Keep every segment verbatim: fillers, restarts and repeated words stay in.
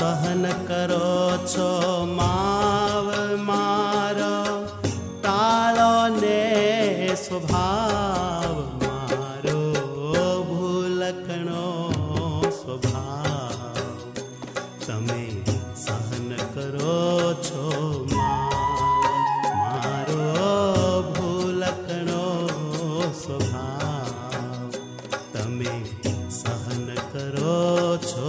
સહન કરો છો માવ મારો ટાળો ને સ્વભાવ મારો ભૂલકણો સ્વભાવ તમે સહન કરો છો મારો ભૂલકણો સ્વભાવ તમે સહન કરો છો.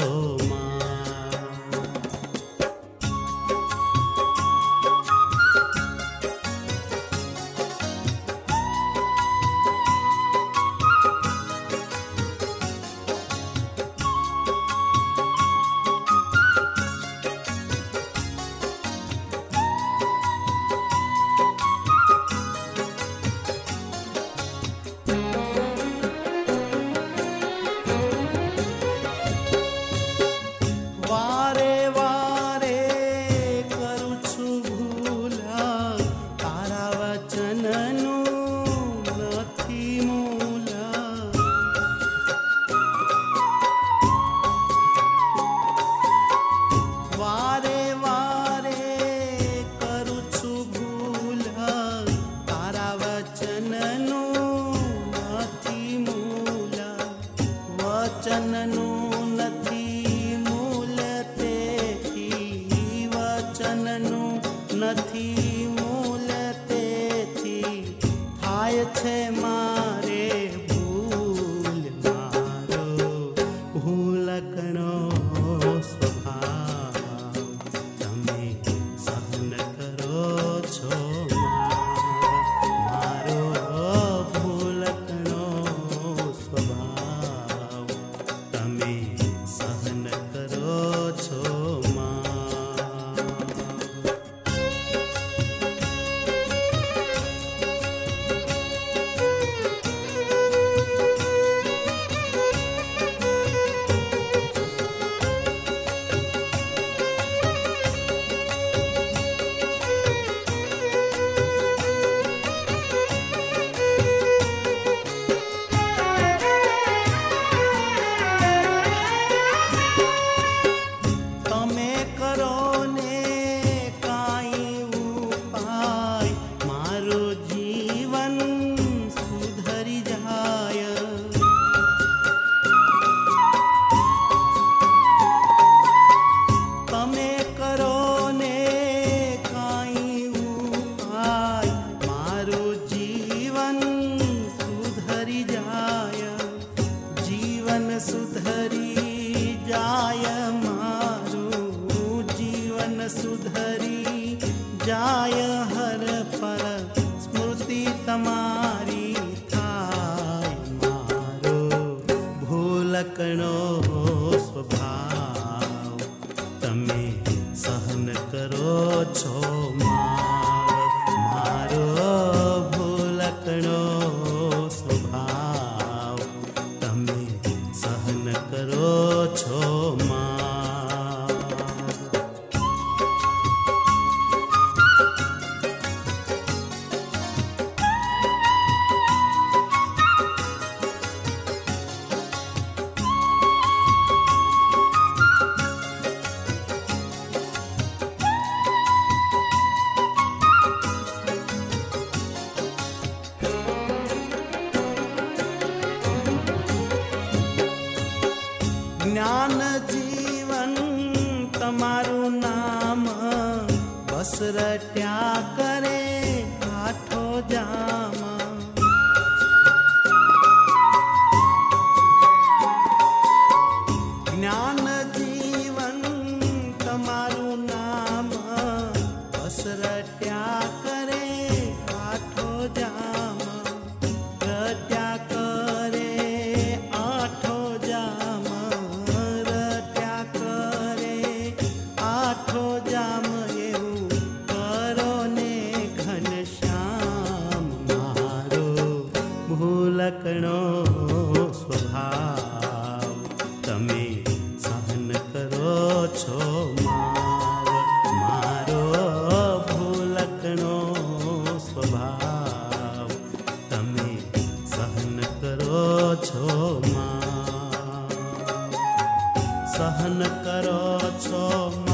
જ્ઞાન જીવન તમારું નામ બસ રટ્યા કરે કાઠો જામ. જ્ઞાન જીવન તમારું નામ બસ રટ્યા કરે કાઠો જામ. રટ્યા કરે આઠો જામ, રટ્યા કરે આઠો જામ. એવું કરો ને ઘનશ્યામ મારો ભૂલકણો સ્વભાવ તમે સહન કરો છો મારો ભૂલકણો સ્વભાવ તમે સહન કરો છો. સહન કરો છો